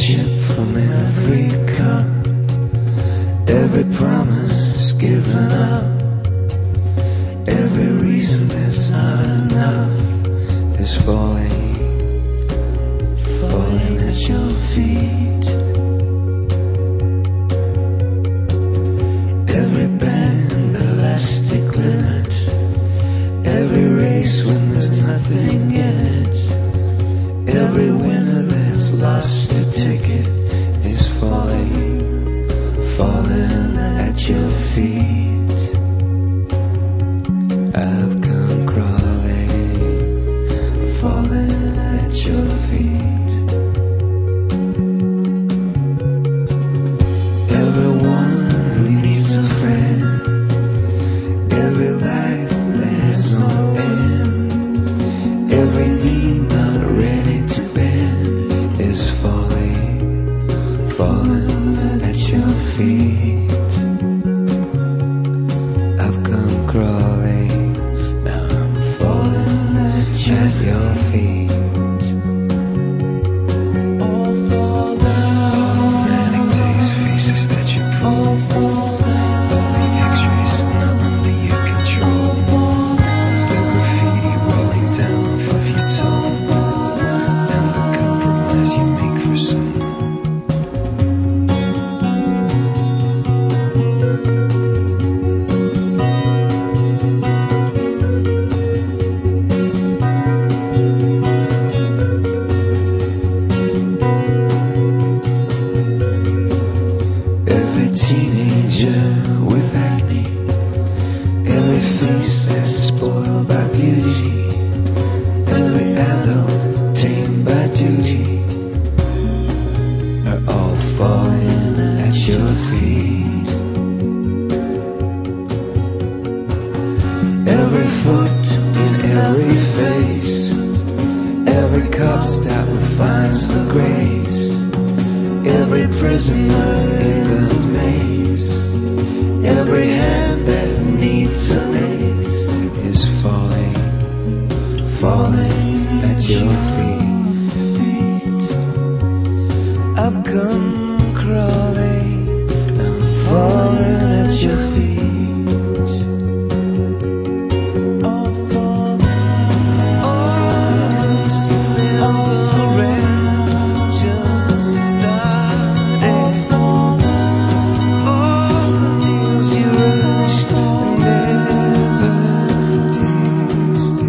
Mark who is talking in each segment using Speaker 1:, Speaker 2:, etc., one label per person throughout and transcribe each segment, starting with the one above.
Speaker 1: friendship from every cup. Every promise is given up. Every reason that's not enough is falling at your feet. Every band, elastic limit. Every race when there's nothing in it. Every winner that's lost their ticket is falling at your feet. I've come crawling, falling at your feet. Everyone who needs a friend, every life that has no end, every knee not ready to bend is falling at your feet. I've come crawling, now I'm falling at your feet. All fall down. Manic days, faces that you pull. All fall down. Only X-rays, not under your control. All fall down. The graffiti rolling down off of your toe. And the compromise you make for someone. Teenager with acne, every face that's spoiled by beauty, every adult tamed by duty, are all falling at your feet. Every foot in every face, every cop stop finds the grace, every prisoner in the maze, every hand that needs an ace is falling at your feet. I've come crawling, I'm falling at your feet. All fall down. All the looks you never read just started. All fall down. All the meals you rushed and never tasted.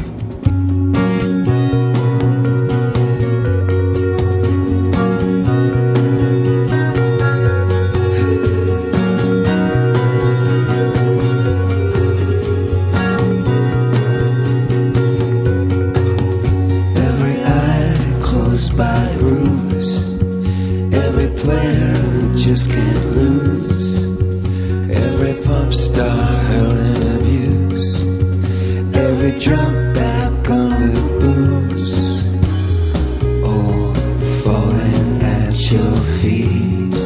Speaker 1: Every eye closed by ruse, every player who just can't lose, every pop star hurling abuse, every drunk back on the booze, all falling at your feet.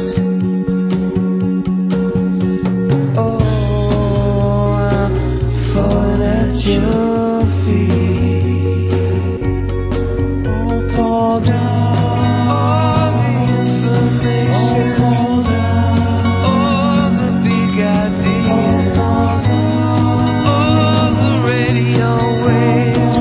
Speaker 1: Oh, I'm falling at your feet. All fall down. All the information. All fall down. All the big ideas. All fall down. All the radio waves.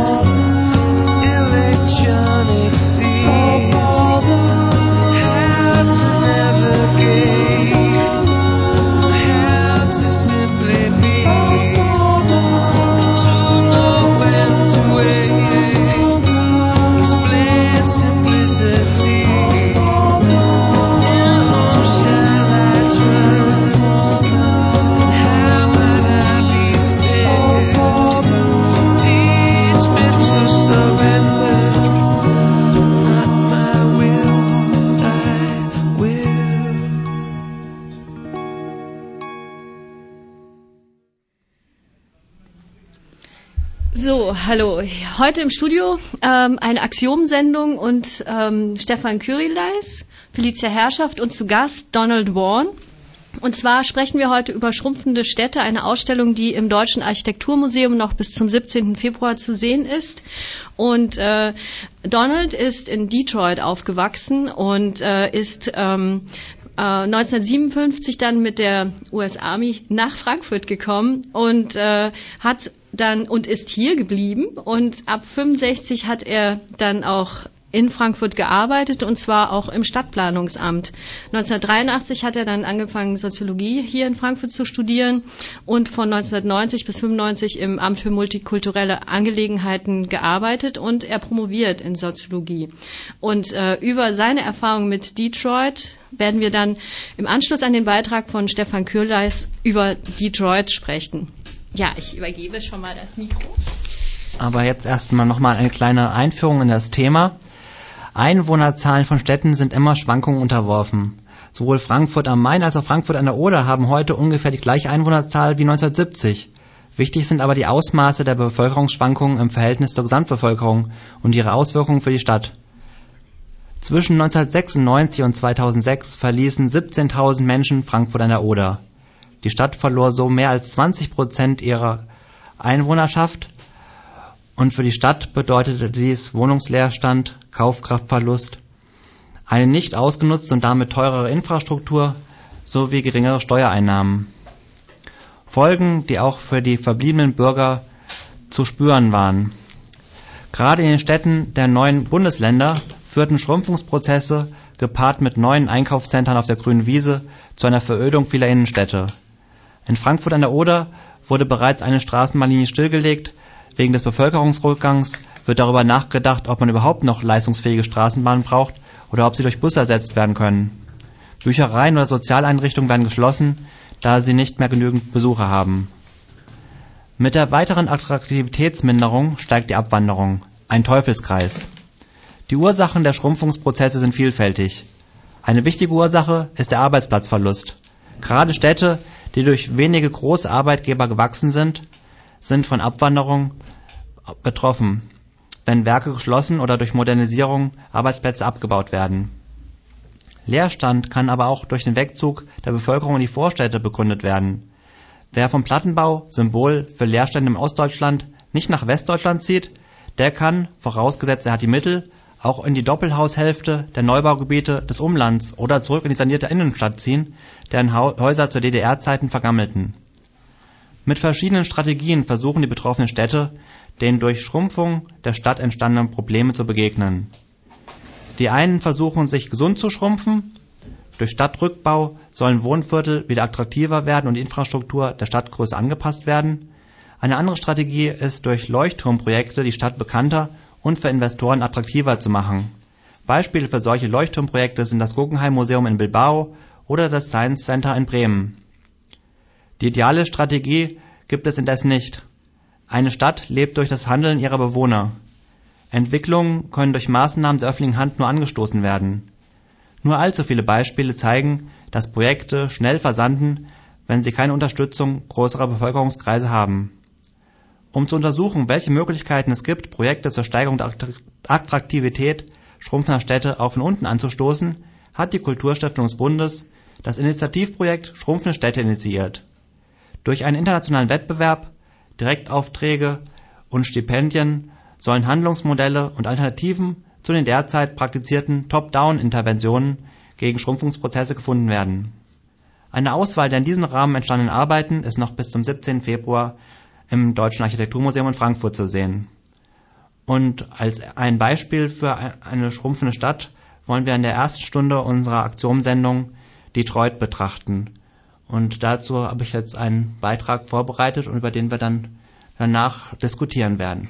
Speaker 1: Electronic seeds. All fall down. How to navigate. How to simply be. To know when to wait. Explain simplicity. In whom shall I trust? How might I be still? Teach me to surrender. Not my will, thy will.
Speaker 2: So, hallo. Heute im Studio eine Axiom-Sendung und Stefan Kyrieleis, Felicia Herrschaft und zu Gast Donald Vaughan. Und zwar sprechen wir heute über schrumpfende Städte, eine Ausstellung, die im Deutschen Architekturmuseum noch bis zum 17. Februar zu sehen ist. Und Donald ist in Detroit aufgewachsen und ist 1957 dann mit der US Army nach Frankfurt gekommen und ist hier geblieben. Und ab 65 hat er dann auch in Frankfurt gearbeitet, und zwar auch im Stadtplanungsamt. 1983 hat er dann angefangen, Soziologie hier in Frankfurt zu studieren und von 1990 bis 95 im Amt für multikulturelle Angelegenheiten gearbeitet, und er promoviert in Soziologie. Und über seine Erfahrung mit Detroit werden wir dann im Anschluss an den Beitrag von Stefan Kürleis über Detroit sprechen. Ja, ich übergebe schon mal das Mikro.
Speaker 3: Aber jetzt erstmal nochmal eine kleine Einführung in das Thema. Einwohnerzahlen von Städten sind immer Schwankungen unterworfen. Sowohl Frankfurt am Main als auch Frankfurt an der Oder haben heute ungefähr die gleiche Einwohnerzahl wie 1970. Wichtig sind aber die Ausmaße der Bevölkerungsschwankungen im Verhältnis zur Gesamtbevölkerung und ihre Auswirkungen für die Stadt. Zwischen 1996 und 2006 verließen 17.000 Menschen Frankfurt an der Oder. Die Stadt verlor so mehr als 20% ihrer Einwohnerschaft. Und für die Stadt bedeutete dies Wohnungsleerstand, Kaufkraftverlust, eine nicht ausgenutzte und damit teurere Infrastruktur sowie geringere Steuereinnahmen. Folgen, die auch für die verbliebenen Bürger zu spüren waren. Gerade in den Städten der neuen Bundesländer führten Schrumpfungsprozesse, gepaart mit neuen Einkaufszentren auf der grünen Wiese, zu einer Verödung vieler Innenstädte. In Frankfurt an der Oder wurde bereits eine Straßenbahnlinie stillgelegt. Wegen des Bevölkerungsrückgangs wird darüber nachgedacht, ob man überhaupt noch leistungsfähige Straßenbahnen braucht oder ob sie durch Busse ersetzt werden können. Büchereien oder Sozialeinrichtungen werden geschlossen, da sie nicht mehr genügend Besucher haben. Mit der weiteren Attraktivitätsminderung steigt die Abwanderung, ein Teufelskreis. Die Ursachen der Schrumpfungsprozesse sind vielfältig. Eine wichtige Ursache ist der Arbeitsplatzverlust. Gerade Städte, die durch wenige große Arbeitgeber gewachsen sind von Abwanderung betroffen, wenn Werke geschlossen oder durch Modernisierung Arbeitsplätze abgebaut werden. Leerstand kann aber auch durch den Wegzug der Bevölkerung in die Vorstädte begründet werden. Wer vom Plattenbau, Symbol für Leerstände im Ostdeutschland, nicht nach Westdeutschland zieht, der kann, vorausgesetzt er hat die Mittel, auch in die Doppelhaushälfte der Neubaugebiete des Umlands oder zurück in die sanierte Innenstadt ziehen, deren Häuser zu DDR-Zeiten vergammelten. Mit verschiedenen Strategien versuchen die betroffenen Städte, den durch Schrumpfung der Stadt entstandenen Probleme zu begegnen. Die einen versuchen, sich gesund zu schrumpfen. Durch Stadtrückbau sollen Wohnviertel wieder attraktiver werden und die Infrastruktur der Stadtgröße angepasst werden. Eine andere Strategie ist, durch Leuchtturmprojekte die Stadt bekannter und für Investoren attraktiver zu machen. Beispiele für solche Leuchtturmprojekte sind das Guggenheim Museum in Bilbao oder das Science Center in Bremen. Die ideale Strategie gibt es indes nicht. Eine Stadt lebt durch das Handeln ihrer Bewohner. Entwicklungen können durch Maßnahmen der öffentlichen Hand nur angestoßen werden. Nur allzu viele Beispiele zeigen, dass Projekte schnell versanden, wenn sie keine Unterstützung größerer Bevölkerungskreise haben. Um zu untersuchen, welche Möglichkeiten es gibt, Projekte zur Steigerung der Attraktivität schrumpfender Städte auch von unten anzustoßen, hat die Kulturstiftung des Bundes das Initiativprojekt Schrumpfende Städte initiiert. Durch einen internationalen Wettbewerb, Direktaufträge und Stipendien sollen Handlungsmodelle und Alternativen zu den derzeit praktizierten Top-Down-Interventionen gegen Schrumpfungsprozesse gefunden werden. Eine Auswahl der in diesem Rahmen entstandenen Arbeiten ist noch bis zum 17. Februar im Deutschen Architekturmuseum in Frankfurt zu sehen. Und als ein Beispiel für eine schrumpfende Stadt wollen wir in der ersten Stunde unserer Aktionssendung Detroit betrachten. Und dazu habe ich jetzt einen Beitrag vorbereitet und über den wir dann danach diskutieren werden.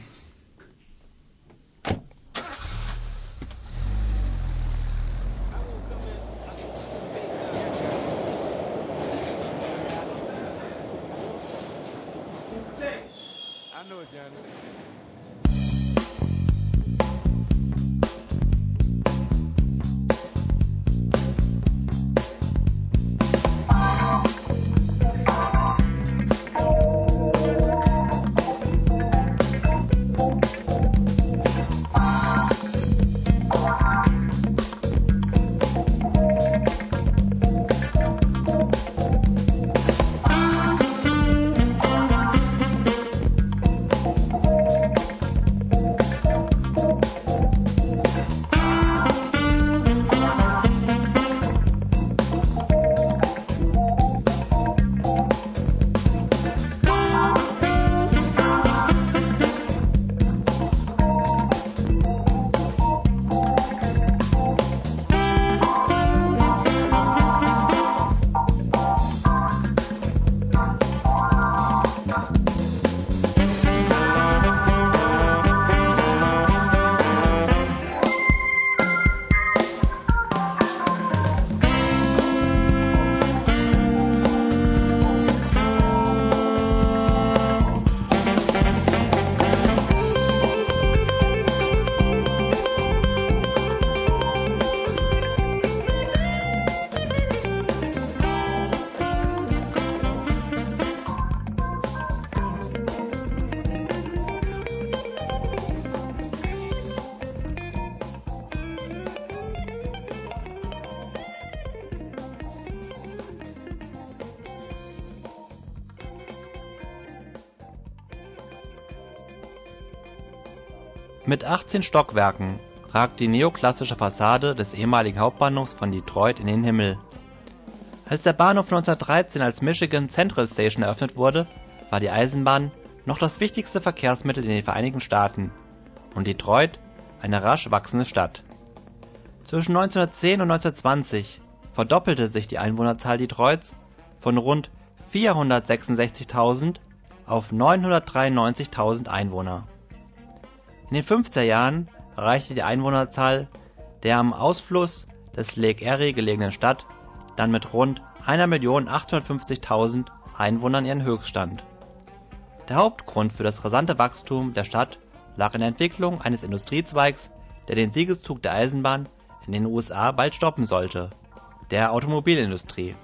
Speaker 3: Mit 18 Stockwerken ragt die neoklassische Fassade des ehemaligen Hauptbahnhofs von Detroit in den Himmel. Als der Bahnhof 1913 als Michigan Central Station eröffnet wurde, war die Eisenbahn noch das wichtigste Verkehrsmittel in den Vereinigten Staaten und Detroit eine rasch wachsende Stadt. Zwischen 1910 und 1920 verdoppelte sich die Einwohnerzahl Detroits von rund 466.000 auf 993.000 Einwohner. In den 50er Jahren erreichte die Einwohnerzahl der am Ausfluss des Lake Erie gelegenen Stadt dann mit rund 1.850.000 Einwohnern ihren Höchststand. Der Hauptgrund für das rasante Wachstum der Stadt lag in der Entwicklung eines Industriezweigs, der den Siegeszug der Eisenbahn in den USA bald stoppen sollte, der Automobilindustrie.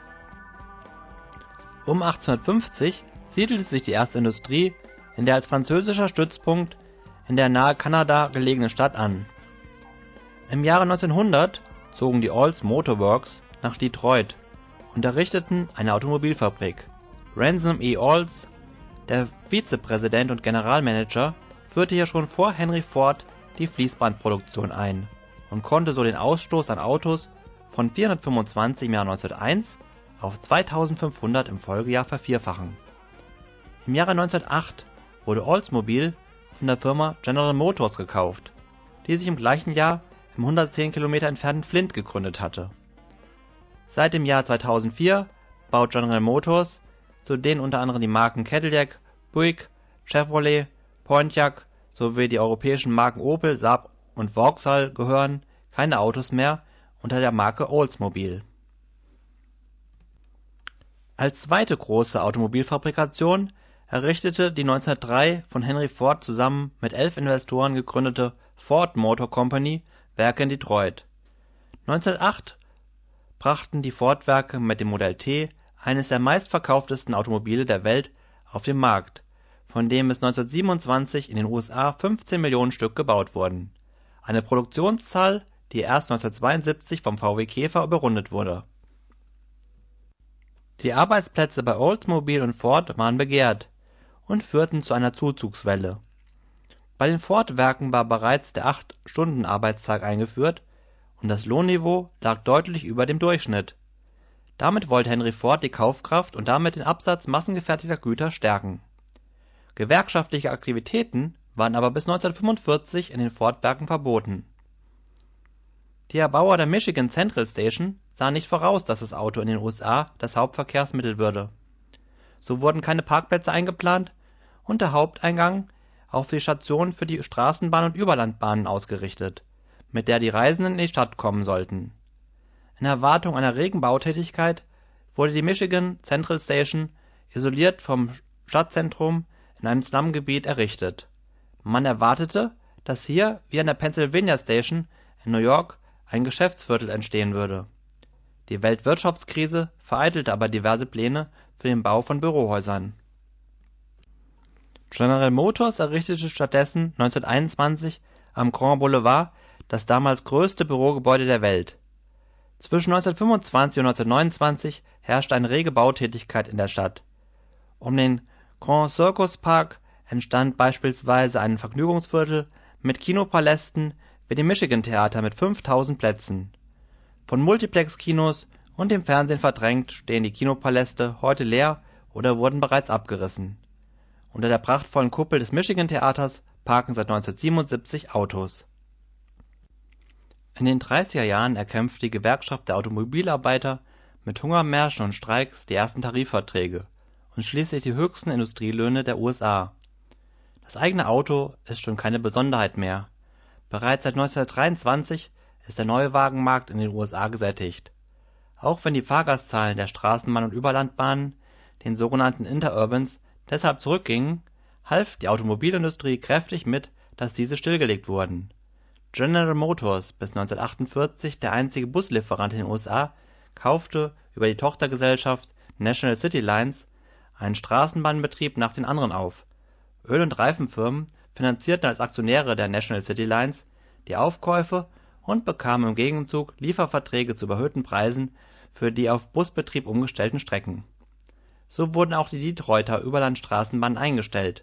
Speaker 3: Um 1850 siedelte sich die erste Industrie in der als französischer Stützpunkt in der nahe Kanada gelegenen Stadt an. Im Jahre 1900 zogen die Olds Motor Works nach Detroit und errichteten eine Automobilfabrik. Ransom E. Olds, der Vizepräsident und Generalmanager, führte hier schon vor Henry Ford die Fließbandproduktion ein und konnte so den Ausstoß an Autos von 425 im Jahr 1901 auf 2500 im Folgejahr vervierfachen. Im Jahre 1908 wurde Oldsmobile von der Firma General Motors gekauft, die sich im gleichen Jahr im 110 Kilometer entfernten Flint gegründet hatte. Seit dem Jahr 2004 baut General Motors, zu denen unter anderem die Marken Cadillac, Buick, Chevrolet, Pontiac sowie die europäischen Marken Opel, Saab und Vauxhall gehören, keine Autos mehr unter der Marke Oldsmobile. Als zweite große Automobilfabrikation errichtete die 1903 von Henry Ford zusammen mit 11 Investoren gegründete Ford Motor Company Werke in Detroit. 1908 brachten die Ford-Werke mit dem Modell T eines der meistverkauftesten Automobile der Welt auf den Markt, von dem es 1927 in den USA 15 Millionen Stück gebaut wurden, eine Produktionszahl, die erst 1972 vom VW Käfer überrundet wurde. Die Arbeitsplätze bei Oldsmobile und Ford waren begehrt und führten zu einer Zuzugswelle. Bei den Ford-Werken war bereits der 8-Stunden-Arbeitstag eingeführt und das Lohnniveau lag deutlich über dem Durchschnitt. Damit wollte Henry Ford die Kaufkraft und damit den Absatz massengefertigter Güter stärken. Gewerkschaftliche Aktivitäten waren aber bis 1945 in den Ford-Werken verboten. Die Erbauer der Michigan Central Station sahen nicht voraus, dass das Auto in den USA das Hauptverkehrsmittel würde. So wurden keine Parkplätze eingeplant und der Haupteingang auf die Station für die Straßenbahn und Überlandbahnen ausgerichtet, mit der die Reisenden in die Stadt kommen sollten. In Erwartung einer regen Bautätigkeit wurde die Michigan Central Station isoliert vom Stadtzentrum in einem Slumgebiet errichtet. Man erwartete, dass hier, wie an der Pennsylvania Station in New York, ein Geschäftsviertel entstehen würde. Die Weltwirtschaftskrise vereitelte aber diverse Pläne für den Bau von Bürohäusern. General Motors errichtete stattdessen 1921 am Grand Boulevard das damals größte Bürogebäude der Welt. Zwischen 1925 und 1929 herrschte eine rege Bautätigkeit in der Stadt. Um den Grand Circus Park entstand beispielsweise ein Vergnügungsviertel mit Kinopalästen wie dem Michigan Theater mit 5000 Plätzen. Von Multiplex-Kinos und dem Fernsehen verdrängt stehen die Kinopaläste heute leer oder wurden bereits abgerissen. Unter der prachtvollen Kuppel des Michigan Theaters parken seit 1977 Autos. In den 30er Jahren erkämpfte die Gewerkschaft der Automobilarbeiter mit Hungermärschen und Streiks die ersten Tarifverträge und schließlich die höchsten Industrielöhne der USA. Das eigene Auto ist schon keine Besonderheit mehr. Bereits seit 1923 ist der Neuwagenmarkt in den USA gesättigt. Auch wenn die Fahrgastzahlen der Straßenbahn und Überlandbahnen, den sogenannten Interurbans, deshalb zurückgingen, half die Automobilindustrie kräftig mit, dass diese stillgelegt wurden. General Motors, bis 1948 der einzige Buslieferant in den USA, kaufte über die Tochtergesellschaft National City Lines einen Straßenbahnbetrieb nach den anderen auf. Öl- und Reifenfirmen finanzierten als Aktionäre der National City Lines die Aufkäufe und bekamen im Gegenzug Lieferverträge zu überhöhten Preisen für die auf Busbetrieb umgestellten Strecken. So wurden auch die Detroiter Überlandstraßenbahnen eingestellt,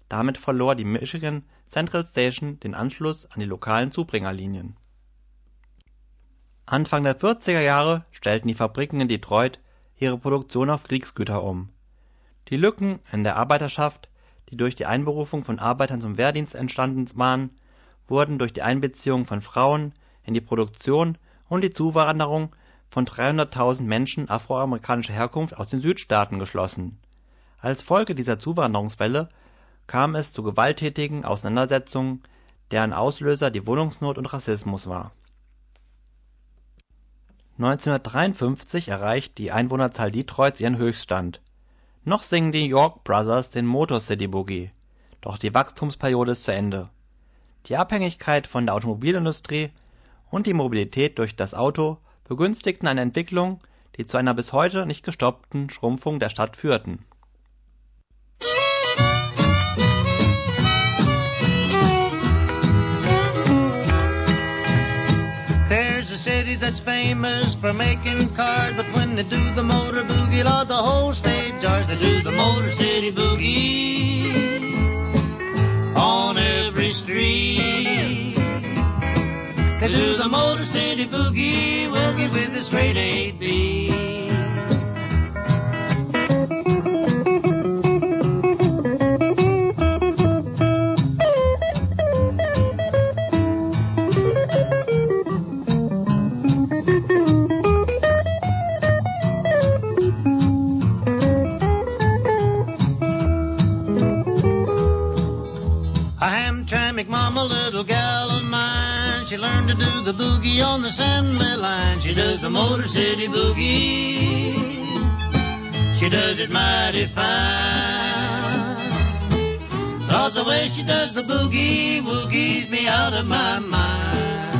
Speaker 3: Damit verlor die Michigan Central Station den Anschluss an die lokalen Zubringerlinien. Anfang der 40er Jahre stellten die Fabriken in Detroit ihre Produktion auf Kriegsgüter um. Die Lücken in der Arbeiterschaft, die durch die Einberufung von Arbeitern zum Wehrdienst entstanden waren, wurden durch die Einbeziehung von Frauen in die Produktion und die Zuwanderung von 300.000 Menschen afroamerikanischer Herkunft aus den Südstaaten geschlossen. Als Folge dieser Zuwanderungswelle kam es zu gewalttätigen Auseinandersetzungen, deren Auslöser die Wohnungsnot und Rassismus war. 1953 erreicht die Einwohnerzahl Detroits ihren Höchststand. Noch singen die York Brothers den Motor City Boogie, doch die Wachstumsperiode ist zu Ende. Die Abhängigkeit von der Automobilindustrie und die Mobilität durch das Auto begünstigten eine Entwicklung, die zu einer bis heute nicht gestoppten Schrumpfung der Stadt führten.
Speaker 4: There's a city that's famous for making cars, but when they do the motor boogie, Lord, the whole state jars. They do the Motor City Boogie on every street. They do the Motor City Boogie with a straight 8 beat. Mama, little gal of mine, she learned to do the boogie on the assembly line. She does the Motor City Boogie, she does it mighty fine. Lord, the way she does the boogie, woogies me out of my mind.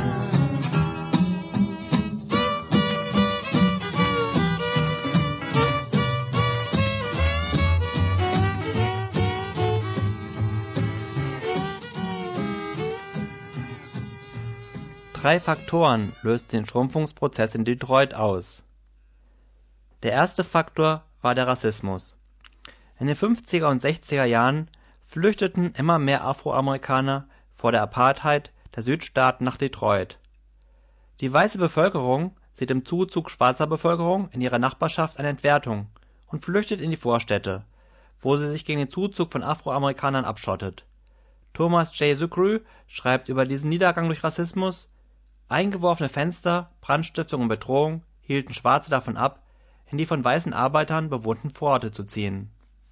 Speaker 3: 3 Faktoren lösten den Schrumpfungsprozess in Detroit aus. Der erste Faktor war der Rassismus. In den 50er und 60er Jahren flüchteten immer mehr Afroamerikaner vor der Apartheid der Südstaaten nach Detroit. Die weiße Bevölkerung sieht im Zuzug schwarzer Bevölkerung in ihrer Nachbarschaft eine Entwertung und flüchtet in die Vorstädte, wo sie sich gegen den Zuzug von Afroamerikanern abschottet. Thomas J. Sucre schreibt über diesen Niedergang durch Rassismus: Eingeworfene Fenster, Brandstiftung und Bedrohung hielten Schwarze davon ab, in die von weißen Arbeitern bewohnten Vororte zu ziehen.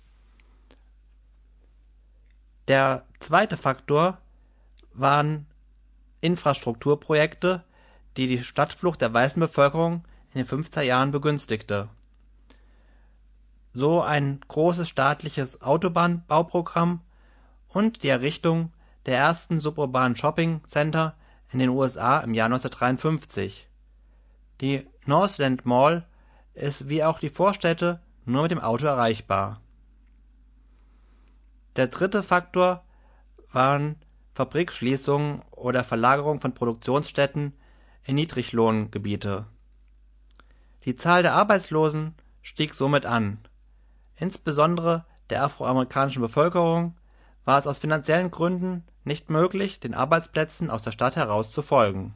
Speaker 3: Der zweite Faktor waren Infrastrukturprojekte, die die Stadtflucht der weißen Bevölkerung in den 50er Jahren begünstigte. So ein großes staatliches Autobahnbauprogramm und die Errichtung der ersten suburbanen Shopping-Center in den USA im Jahr 1953. Die Northland Mall ist wie auch die Vorstädte nur mit dem Auto erreichbar. Der dritte Faktor waren Fabrikschließungen oder Verlagerung von Produktionsstätten in Niedriglohngebiete. Die Zahl der Arbeitslosen stieg somit an. Insbesondere der afroamerikanischen Bevölkerung war es aus finanziellen Gründen nicht möglich, den Arbeitsplätzen aus der Stadt heraus zu folgen.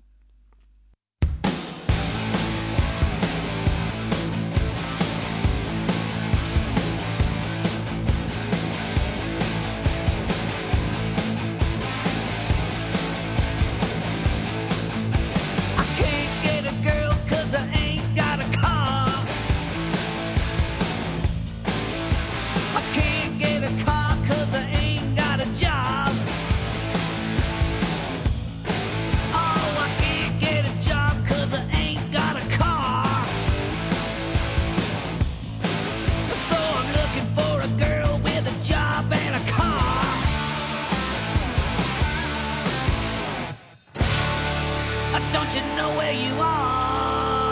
Speaker 3: Don't you know where you are?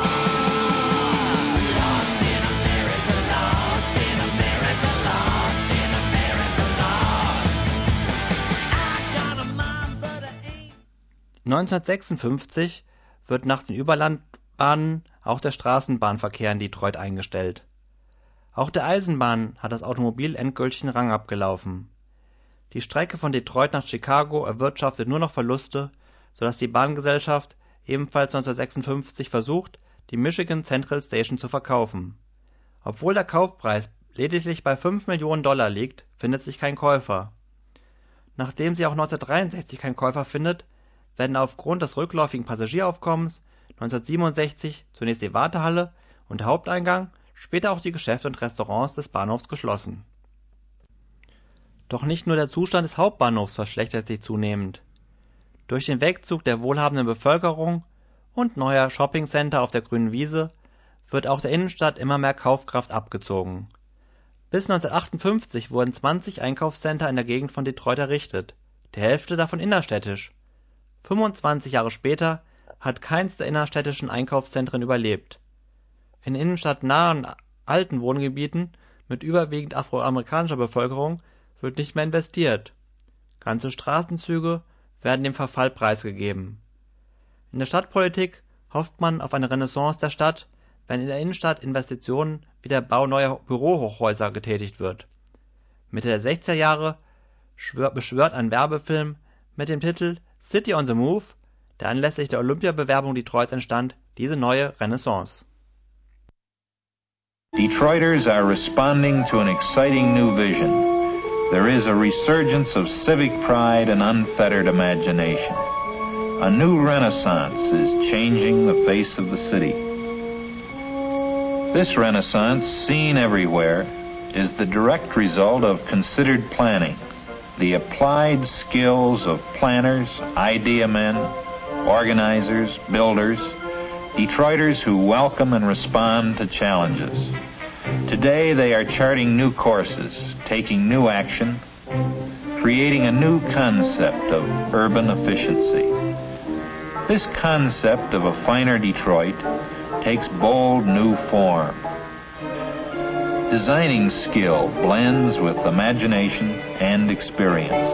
Speaker 3: Lost in America, lost in America, lost in America, lost. I got a mind, but I ain't. 1956 wird nach den Überlandbahnen auch der Straßenbahnverkehr in Detroit eingestellt. Auch der Eisenbahn hat das Automobil endgültig den Rang abgelaufen. Die Strecke von Detroit nach Chicago erwirtschaftet nur noch Verluste, sodass die Bahngesellschaft ebenfalls 1956 versucht, die Michigan Central Station zu verkaufen. Obwohl der Kaufpreis lediglich bei $5 Millionen liegt, findet sich kein Käufer. Nachdem sie auch 1963 keinen Käufer findet, werden aufgrund des rückläufigen Passagieraufkommens 1967 zunächst die Wartehalle und der Haupteingang, später auch die Geschäfte und Restaurants des Bahnhofs geschlossen. Doch nicht nur der Zustand des Hauptbahnhofs verschlechtert sich zunehmend. Durch den Wegzug der wohlhabenden Bevölkerung und neuer Shoppingcenter auf der grünen Wiese wird auch der Innenstadt immer mehr Kaufkraft abgezogen. Bis 1958 wurden 20 Einkaufscenter in der Gegend von Detroit errichtet, die Hälfte davon innerstädtisch. 25 Jahre später hat keins der innerstädtischen Einkaufszentren überlebt. In innenstadtnahen alten Wohngebieten mit überwiegend afroamerikanischer Bevölkerung wird nicht mehr investiert. Ganze Straßenzüge werden dem Verfall preisgegeben. In der Stadtpolitik hofft man auf eine Renaissance der Stadt, wenn in der Innenstadt Investitionen wie der Bau neuer Bürohochhäuser getätigt wird. Mitte der 60er Jahre beschwört ein Werbefilm mit dem Titel City on the Move, der anlässlich der Olympiabewerbung Detroits entstand, diese neue Renaissance.
Speaker 5: Detroiters are responding to an exciting new vision. There is a resurgence of civic pride and unfettered imagination. A new renaissance is changing the face of the city. This renaissance, seen everywhere, is the direct result of considered planning, the applied skills of planners, idea men, organizers, builders, Detroiters who welcome and respond to challenges. Today they are charting new courses, taking new action, creating a new concept of urban efficiency. This concept of a finer Detroit takes bold new form. Designing skill blends with imagination and experience.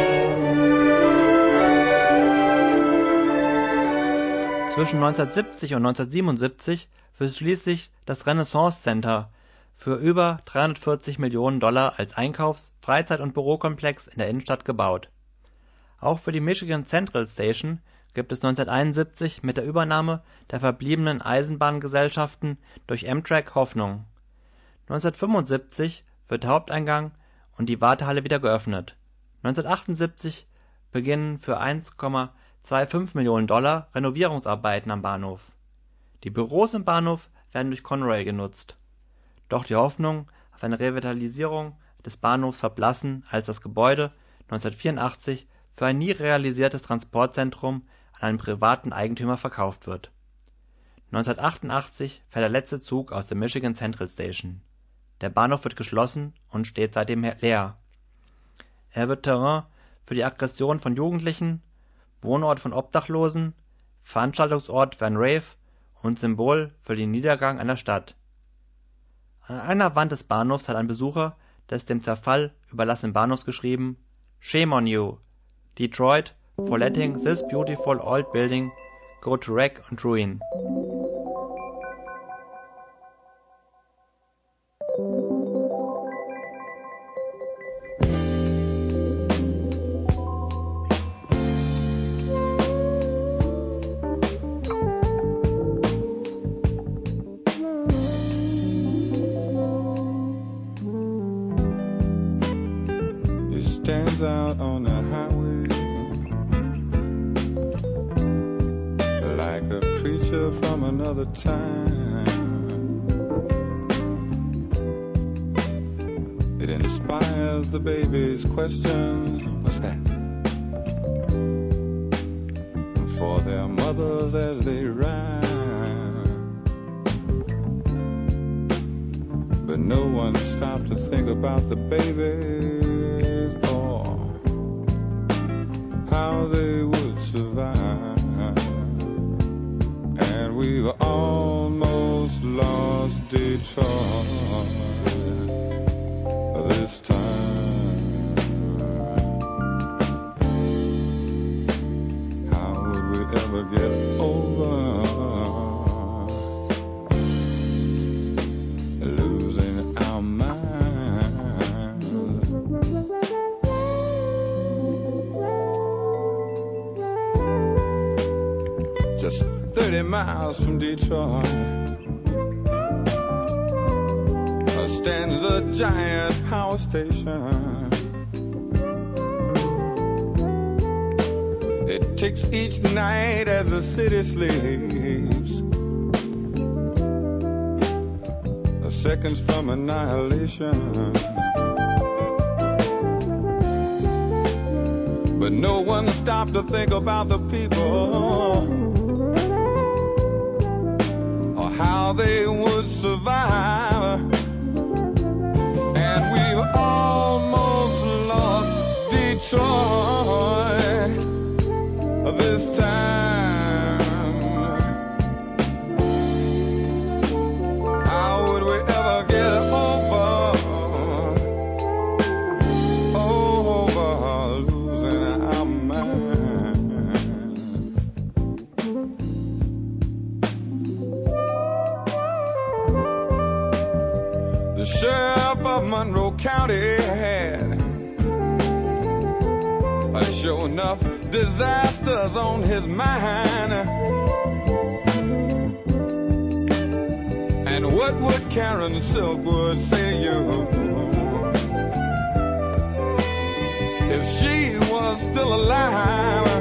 Speaker 3: Zwischen 1970 und 1977 wird schließlich das Renaissance Center für über $340 Millionen als Einkaufs-, Freizeit- und Bürokomplex in der Innenstadt gebaut. Auch für die Michigan Central Station gibt es 1971 mit der Übernahme der verbliebenen Eisenbahngesellschaften durch Amtrak Hoffnung. 1975 wird der Haupteingang und die Wartehalle wieder geöffnet. 1978 beginnen für $1,25 Millionen Renovierungsarbeiten am Bahnhof. Die Büros im Bahnhof werden durch Conrail genutzt. Doch die Hoffnung auf eine Revitalisierung des Bahnhofs verblassen, als das Gebäude 1984 für ein nie realisiertes Transportzentrum an einen privaten Eigentümer verkauft wird. 1988 fährt der letzte Zug aus der Michigan Central Station. Der Bahnhof wird geschlossen und steht seitdem leer. Er wird Terrain für die Aggression von Jugendlichen, Wohnort von Obdachlosen, Veranstaltungsort für ein Rave und Symbol für den Niedergang einer Stadt. An einer Wand des Bahnhofs hat ein Besucher des dem Zerfall überlassenen Bahnhofs geschrieben: Shame on you, Detroit, for letting this beautiful old building go to wreck and ruin.
Speaker 6: Stands out on the highway like a creature from another time. It inspires the baby's questions. What's that? For their mothers as they rhyme. But no one stopped to think about the babies or how they would survive. And we've almost lost Detroit this time. How would we ever get over losing our minds? just 30 miles from Detroit, stands a giant power station. It ticks each night as the city sleeps, seconds from annihilation. But no one stopped to think about the people or how they would survive. And we almost lost Detroit this time. How would we ever get over losing our mind? The sheriff of Monroe County had sure enough disasters on his mind. And what would Karen Silkwood say to you if she was still alive?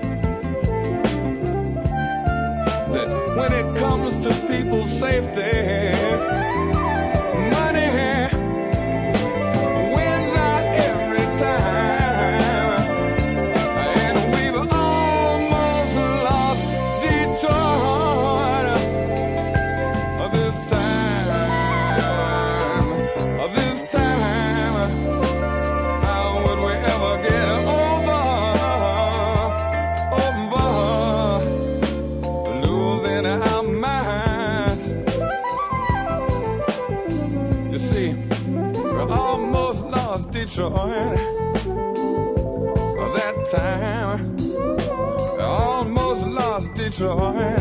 Speaker 6: That when it comes to people's safety, money wins out every time. Detroit, that time, I almost lost Detroit,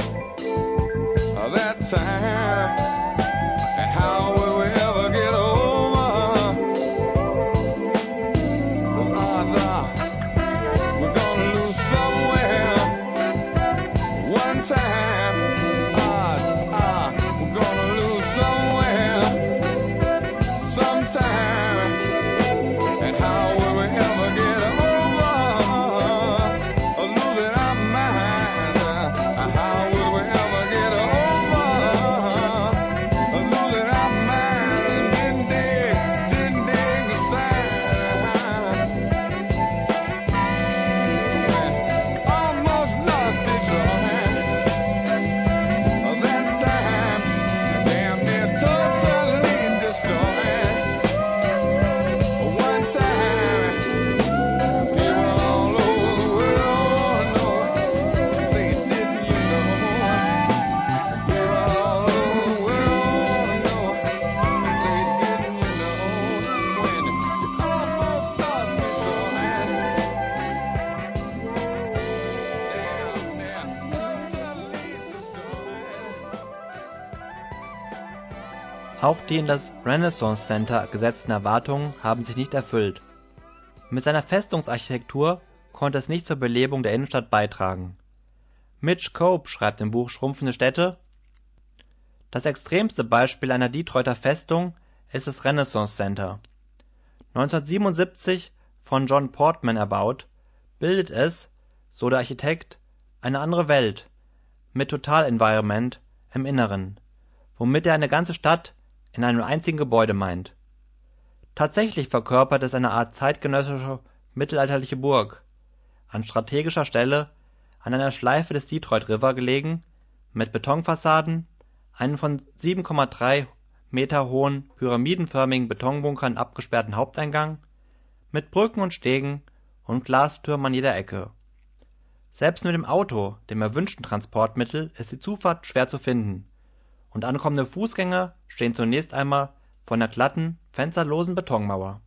Speaker 6: that time, and how will we ever get over? The odds are we're gonna lose somewhere, one time, odds are we're gonna lose somewhere, sometime.
Speaker 3: Auch die in das Renaissance Center gesetzten Erwartungen haben sich nicht erfüllt. Mit seiner Festungsarchitektur konnte es nicht zur Belebung der Innenstadt beitragen. Mitch Cope schreibt im Buch Schrumpfende Städte: Das extremste Beispiel einer Detroiter Festung ist das Renaissance Center. 1977 von John Portman erbaut, bildet es, so der Architekt, eine andere Welt mit Total Environment im Inneren, womit er eine ganze Stadt in einem einzigen Gebäude meint. Tatsächlich verkörpert es eine Art zeitgenössische mittelalterliche Burg, an strategischer Stelle an einer Schleife des Detroit River gelegen, mit Betonfassaden, einem von 7,3 Meter hohen pyramidenförmigen Betonbunkern abgesperrten Haupteingang, mit Brücken und Stegen und Glastürmen an jeder Ecke. Selbst mit dem Auto, dem erwünschten Transportmittel, ist die Zufahrt schwer zu finden, und ankommende Fußgänger stehen zunächst einmal vor einer glatten, fensterlosen Betonmauer.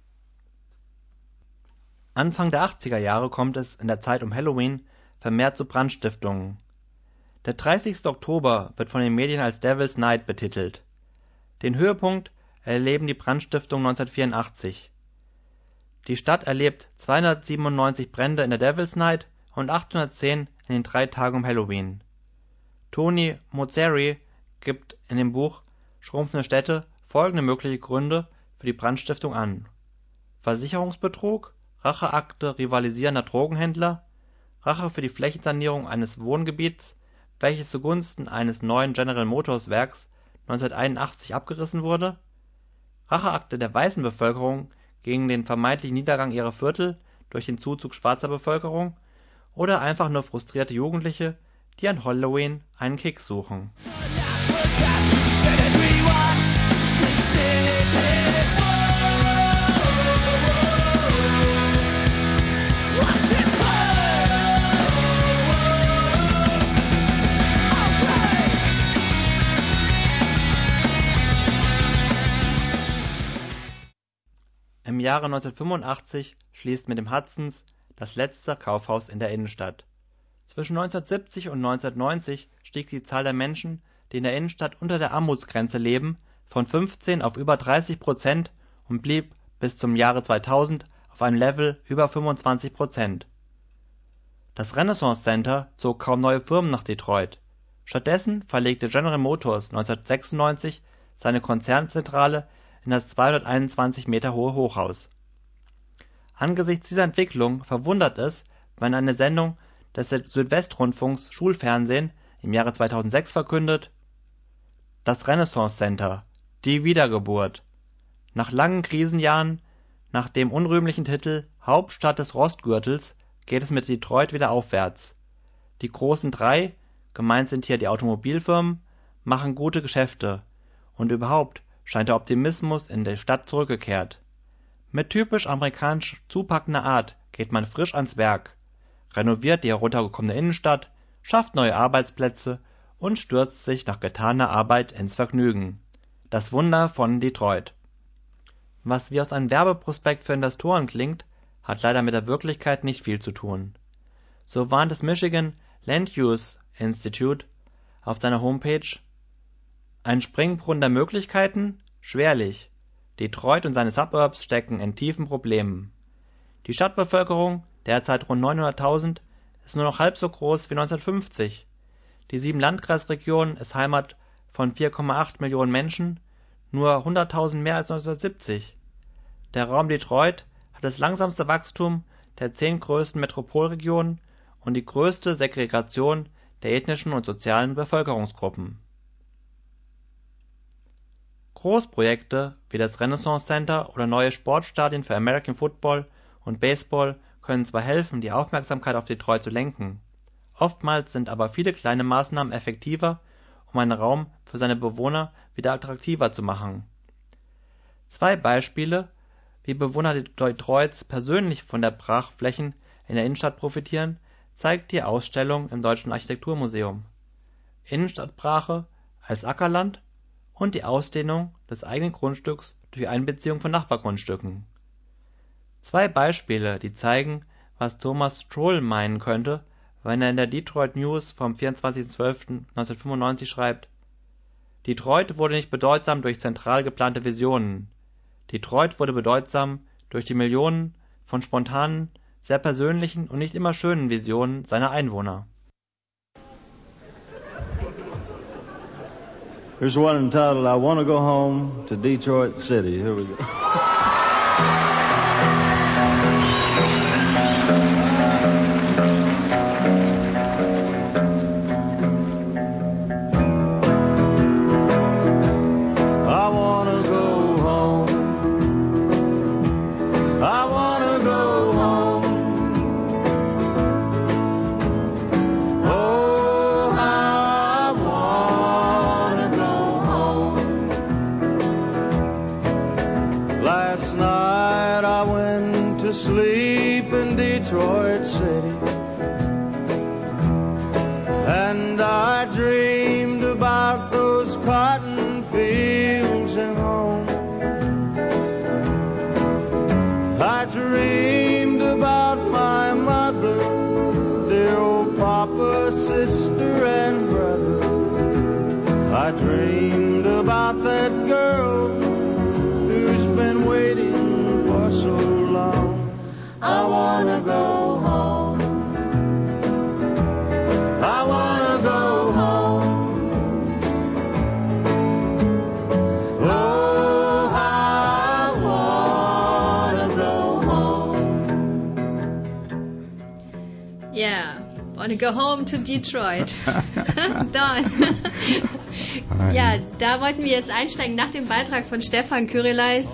Speaker 3: Anfang der 80er Jahre kommt es in der Zeit um Halloween vermehrt zu Brandstiftungen. Der 30. Oktober wird von den Medien als Devil's Night betitelt. Den Höhepunkt erleben die Brandstiftungen 1984. Die Stadt erlebt 297 Brände in der Devil's Night und 810 in den 3 Tagen um Halloween. Tony Mozzeri gibt in dem Buch Schrumpfende Städte folgende mögliche Gründe für die Brandstiftung an: Versicherungsbetrug, Racheakte rivalisierender Drogenhändler, Rache für die Flächensanierung eines Wohngebiets, welches zugunsten eines neuen General Motors Werks 1981 abgerissen wurde, Racheakte der weißen Bevölkerung gegen den vermeintlichen Niedergang ihrer Viertel durch den Zuzug schwarzer Bevölkerung oder einfach nur frustrierte Jugendliche, die an Halloween einen Kick suchen. Im Jahre 1985 schließt mit dem Hudsons das letzte Kaufhaus in der Innenstadt. Zwischen 1970 und 1990 stieg die Zahl der Menschen, die in der Innenstadt unter der Armutsgrenze leben, von 15 auf über 30% und blieb bis zum Jahre 2000 auf einem Level über 25%. Das Renaissance Center zog kaum neue Firmen nach Detroit. Stattdessen verlegte General Motors 1996 seine Konzernzentrale in das 221 Meter hohe Hochhaus. Angesichts dieser Entwicklung verwundert es, wenn eine Sendung des Südwestrundfunks Schulfernsehen im Jahre 2006 verkündet: Das Renaissance Center, die Wiedergeburt. Nach langen Krisenjahren, nach dem unrühmlichen Titel Hauptstadt des Rostgürtels, geht es mit Detroit wieder aufwärts. Die großen 3, gemeint sind hier die Automobilfirmen, machen gute Geschäfte und überhaupt scheint der Optimismus in der Stadt zurückgekehrt. Mit typisch amerikanisch zupackender Art geht man frisch ans Werk, renoviert die heruntergekommene Innenstadt, schafft neue Arbeitsplätze und stürzt sich nach getaner Arbeit ins Vergnügen. Das Wunder von Detroit. Was wie aus einem Werbeprospekt für Investoren klingt, hat leider mit der Wirklichkeit nicht viel zu tun. So warnt das Michigan Land Use Institute auf seiner Homepage: Ein Springbrunnen der Möglichkeiten? Schwerlich. Detroit und seine Suburbs stecken in tiefen Problemen. Die Stadtbevölkerung, derzeit rund 900.000, ist nur noch halb so groß wie 1950. Die 7 Landkreisregionen ist Heimat von 4,8 Millionen Menschen, nur 100.000 mehr als 1970. Der Raum Detroit hat das langsamste Wachstum der 10 größten Metropolregionen und die größte Segregation der ethnischen und sozialen Bevölkerungsgruppen. Großprojekte wie das Renaissance Center oder neue Sportstadien für American Football und Baseball können zwar helfen, die Aufmerksamkeit auf Detroit zu lenken, oftmals sind aber viele kleine Maßnahmen effektiver, um einen Raum für seine Bewohner wieder attraktiver zu machen. 2 Beispiele, wie Bewohner Detroits persönlich von der Brachflächen in der Innenstadt profitieren, zeigt die Ausstellung im Deutschen Architekturmuseum. Innenstadtbrache als Ackerland und die Ausdehnung des eigenen Grundstücks durch Einbeziehung von Nachbargrundstücken. 2 Beispiele, die zeigen, was Thomas Strohl meinen könnte, wenn er in der Detroit News vom 24.12.1995 schreibt: Detroit wurde nicht bedeutsam durch zentral geplante Visionen. Detroit wurde bedeutsam durch die Millionen von spontanen, sehr persönlichen und nicht immer schönen Visionen seiner Einwohner.
Speaker 7: Here's one entitled I Want to Go Home to Detroit City. Here we go.
Speaker 8: Sleep in Detroit City, and I dreamed about those cotton fields and home. I dreamed about my mother, dear old papa, sister and brother. I dreamed about that girl who's been waiting for so long. I wanna go home.
Speaker 2: Yeah, wanna go home to Detroit. Don. Ja, da wollten wir jetzt einsteigen nach dem Beitrag von Stefan Kyrileis.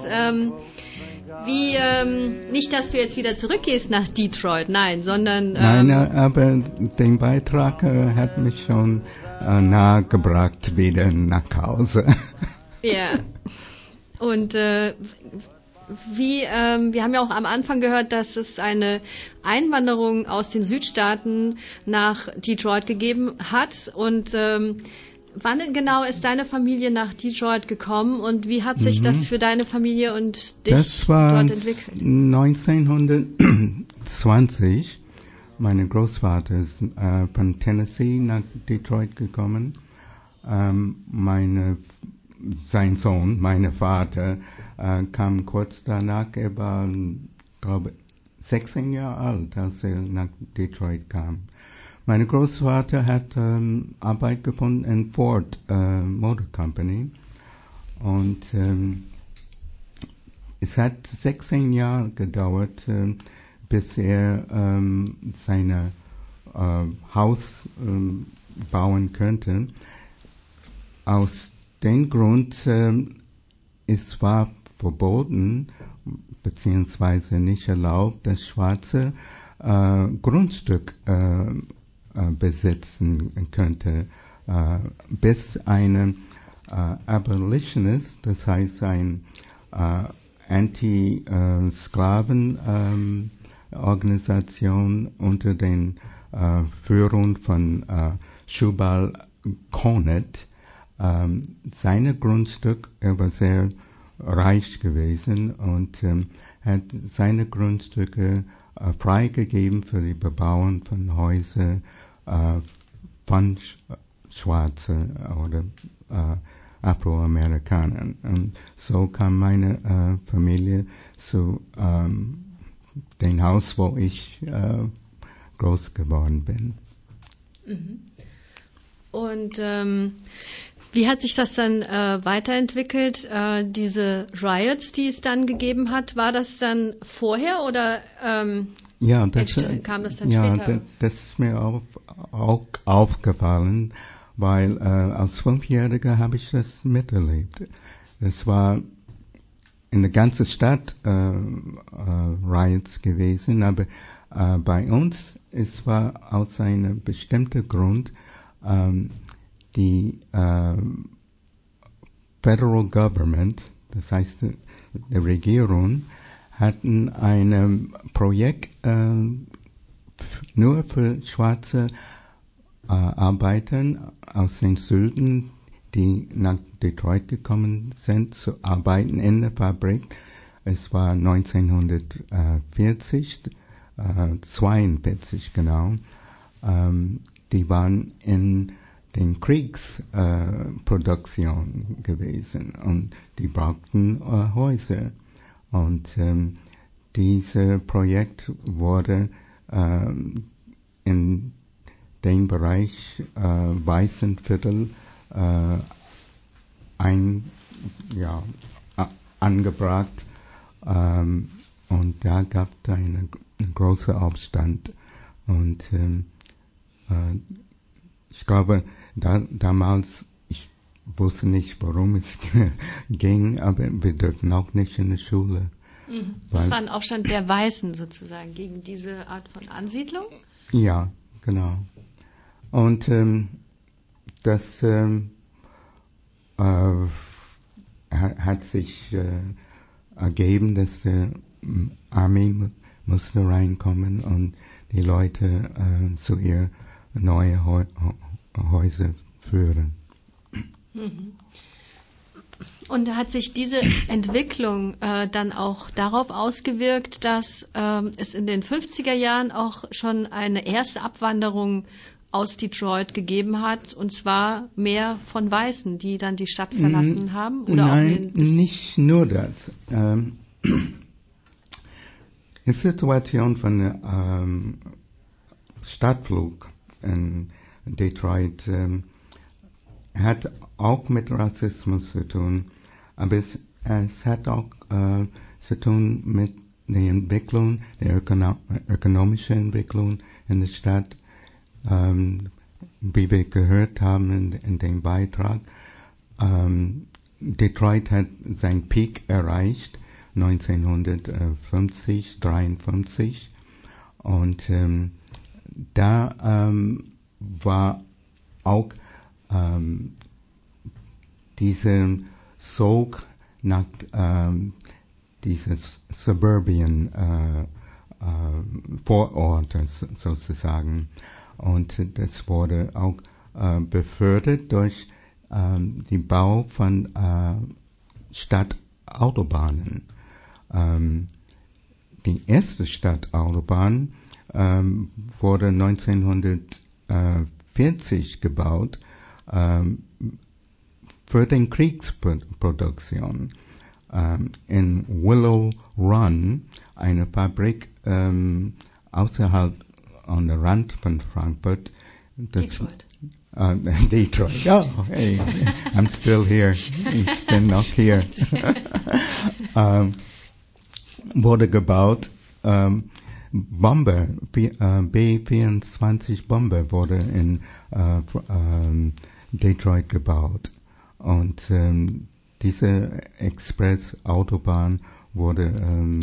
Speaker 2: Nicht, dass du jetzt wieder zurückgehst nach Detroit, nein, sondern...
Speaker 9: Nein, aber der Beitrag hat mich schon nahegebracht wieder nach Hause.
Speaker 2: Ja, und wir haben ja auch am Anfang gehört, dass es eine Einwanderung aus den Südstaaten nach Detroit gegeben hat. Und wann genau ist deine Familie nach Detroit gekommen und wie hat sich das für deine Familie und dich dort entwickelt?
Speaker 9: Das war 1920. Mein Großvater ist von Tennessee nach Detroit gekommen. Sein Sohn, mein Vater, kam kurz danach, er war, glaube ich, 16 Jahre alt, als er nach Detroit kam. Mein Großvater hat Arbeit gefunden in Ford Motor Company und es hat 16 Jahre gedauert, bis er sein Haus bauen könnte. Aus dem Grund, es war verboten, beziehungsweise nicht erlaubt, dass Schwarze Grundstück besitzen könnte, bis ein Abolitionist, das heißt ein Anti-Sklaven-Organisation unter den Führung von Shubal Conant, seine Grundstück, er war sehr reich gewesen und hat seine Grundstücke freigegeben für die Bebauung von Häusern von Schwarzen oder Afroamerikanern. Und so kam meine Familie zu dem Haus, wo ich groß geworden bin.
Speaker 2: Mhm. Und wie hat sich das dann weiterentwickelt? Diese Riots, die es dann gegeben hat, war das dann vorher oder kam das dann später?
Speaker 9: Das ist mir auch aufgefallen, weil als 5-Jähriger habe ich das miterlebt. Das war in der ganzen Stadt Riots gewesen, aber bei uns es war aus einem bestimmten Grund, die Federal Government, das heißt die Regierung, hatten ein Projekt nur für schwarze Arbeiter aus den Süden, die nach Detroit gekommen sind, zu arbeiten in der Fabrik. Es war 1942, 42 genau. Die waren in den Kriegsproduktion gewesen und die brauchten Häuser. Und dieses Projekt wurde in dem Bereich Weißenviertel angebracht und da gab es einen großen Aufstand und ich glaube, damals, ich wusste nicht, worum es ging, aber wir dürfen auch nicht in die Schule.
Speaker 2: Das war ein Aufstand der Weißen sozusagen gegen diese Art von Ansiedlung?
Speaker 9: Ja, genau. Und das hat sich ergeben, dass die Armee musste reinkommen und die Leute zu ihr neue Häuser führen.
Speaker 2: Und hat sich diese Entwicklung dann auch darauf ausgewirkt, dass es in den 50er Jahren auch schon eine erste Abwanderung aus Detroit gegeben hat, und zwar mehr von Weißen, die dann die Stadt verlassen haben? Oder
Speaker 9: Nein, nicht nur das. Die Situation von Stadtflug in Detroit hat auch mit Rassismus zu tun, aber es hat auch zu tun mit der Entwicklung, der ökonomischen Entwicklung in der Stadt. Wie wir gehört haben in dem Beitrag, Detroit hat seinen Peak erreicht 1950, 53 und da war auch diese Sog nach dieses Suburban Vororte sozusagen. Und das wurde auch befördert durch den Bau von Stadtautobahnen. Die erste Stadtautobahn wurde 1940 gebaut für den Kriegsproduktion. In Willow Run, eine Fabrik außerhalb an der Rand von Frankfurt.
Speaker 2: Detroit.
Speaker 9: Detroit. Oh, hey, I'm still here. Ich bin noch hier. Wurde gebaut. Bomber, B-24 Bomber wurde in Detroit gebaut. Und diese Express-Autobahn wurde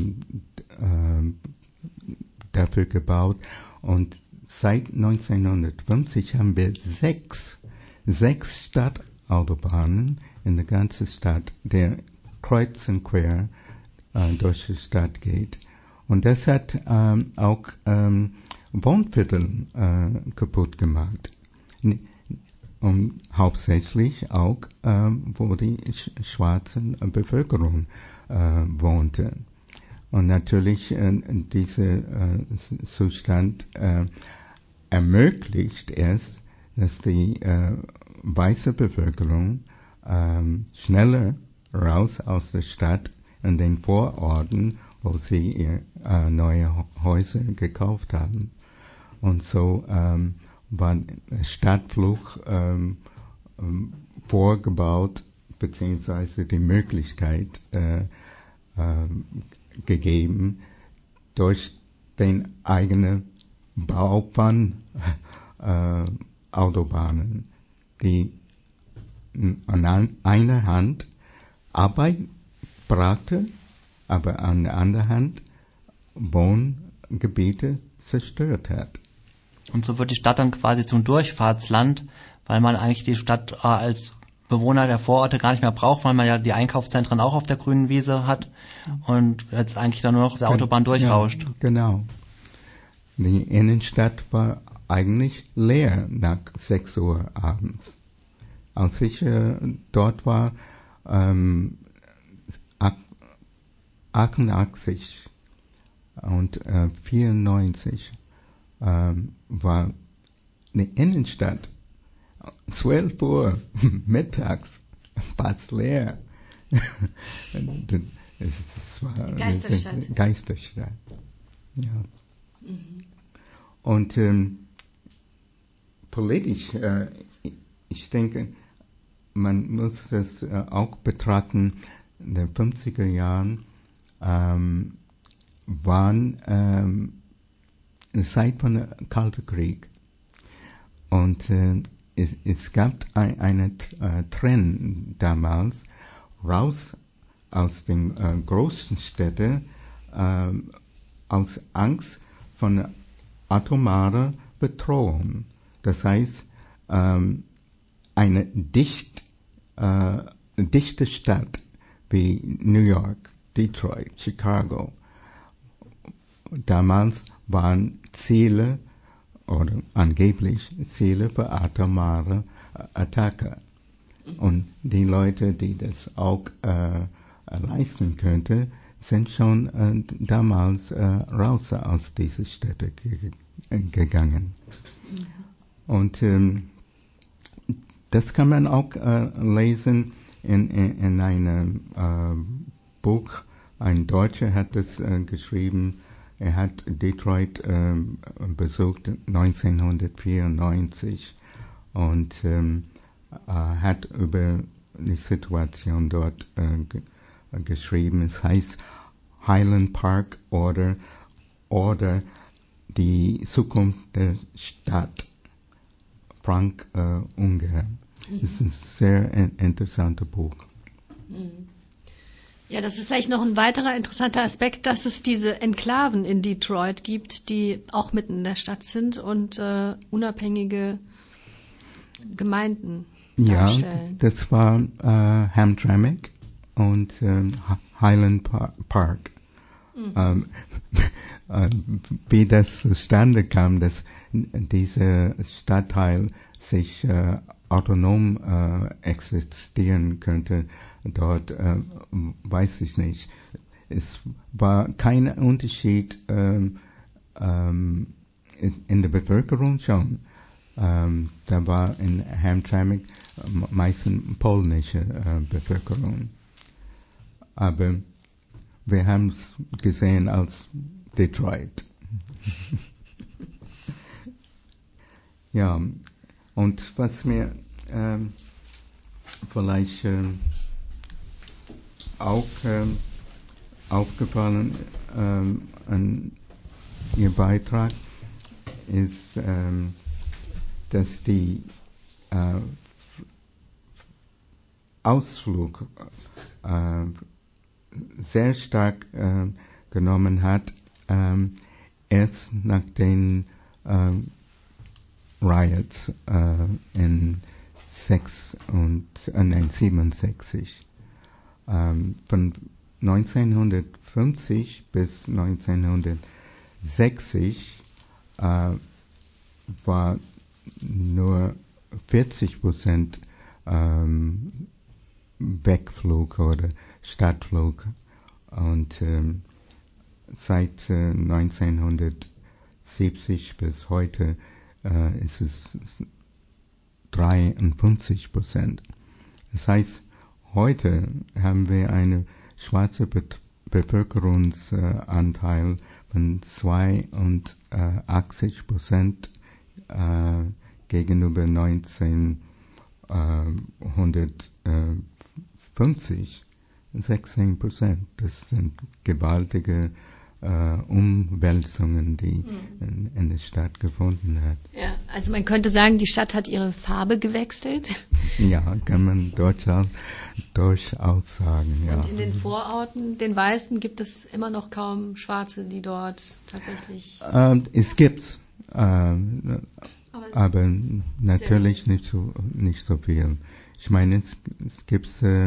Speaker 9: dafür gebaut. Und seit 1950 haben wir sechs Stadtautobahnen in der ganzen Stadt, der kreuz und quer durch die Stadt geht. Und das hat auch Wohnviertel kaputt gemacht. Und hauptsächlich auch, wo die schwarze Bevölkerung wohnte. Und natürlich dieser Zustand ermöglicht es, dass die weiße Bevölkerung schneller raus aus der Stadt in den Vororten, wo sie neue Häuser gekauft haben. Und so war Stadtflucht vorgebaut, beziehungsweise die Möglichkeit gegeben durch den eigenen Bau von Autobahnen, die an einer Hand Arbeit brachte, aber an der anderen Hand Wohngebiete zerstört hat.
Speaker 3: Und so wird die Stadt dann quasi zum Durchfahrtsland, weil man eigentlich die Stadt als Bewohner der Vororte gar nicht mehr braucht, weil man ja die Einkaufszentren auch auf der grünen Wiese hat und jetzt eigentlich dann nur noch auf der Autobahn durchrauscht.
Speaker 9: Ja, genau. Die Innenstadt war eigentlich leer nach 6 Uhr abends. Als ich dort war, 88 und 94 war eine Innenstadt 12 Uhr mittags fast leer. Es war
Speaker 2: Geisterstadt.
Speaker 9: Geisterstadt. Ja.
Speaker 2: Mhm.
Speaker 9: Und politisch, ich denke, man muss das auch betrachten, in den 50er Jahren waren eine Zeit von der Kalten Krieg. Und es gab einen Trend damals, raus aus den großen Städten, aus Angst von atomarer Bedrohung. Das heißt, eine dichte Stadt wie New York, Detroit, Chicago. Damals waren Ziele oder angeblich Ziele für atomare Attacke. Und die Leute, die das auch leisten könnten, sind schon damals raus aus dieser Städte gegangen. Und das kann man auch lesen in einem Buch. Ein Deutscher hat das geschrieben. Er hat Detroit besucht 1994 und hat über die Situation dort geschrieben. Es heißt Highland Park Order die Zukunft der Stadt Frank Unger. Das ist ein sehr interessantes Buch.
Speaker 2: Ja, das ist vielleicht noch ein weiterer interessanter Aspekt, dass es diese Enklaven in Detroit gibt, die auch mitten in der Stadt sind und unabhängige Gemeinden darstellen.
Speaker 9: Ja, das war Hamtramck und Highland Park. Wie das zustande kam, dass dieser Stadtteil sich autonom existieren könnte, dort weiß ich nicht. Es war kein Unterschied in der Bevölkerung schon. Da war in Hamtramck meistens polnische Bevölkerung. Aber wir haben es gesehen als Detroit. Ja, und was mir vielleicht auch aufgefallen an Ihr Beitrag ist, dass die Ausflug sehr stark genommen hat, erst nach den Riots in 67. Von 1950 bis 1960 war nur 40% Wegflug oder Stadtflug. Und seit 1970 bis heute ist es 53%. Das heißt, heute haben wir einen schwarzen Bevölkerungsanteil von 82% gegenüber 1950 16%. Das sind gewaltige Umwälzungen, die in der Stadt gefunden hat.
Speaker 2: Ja, also man könnte sagen, die Stadt hat ihre Farbe gewechselt.
Speaker 9: Ja, kann man durchaus sagen. Ja.
Speaker 2: Und in den Vororten, den Weißen, gibt es immer noch kaum Schwarze, die dort tatsächlich...
Speaker 9: Es gibt's, aber natürlich nicht so viel. Ich meine, es gibt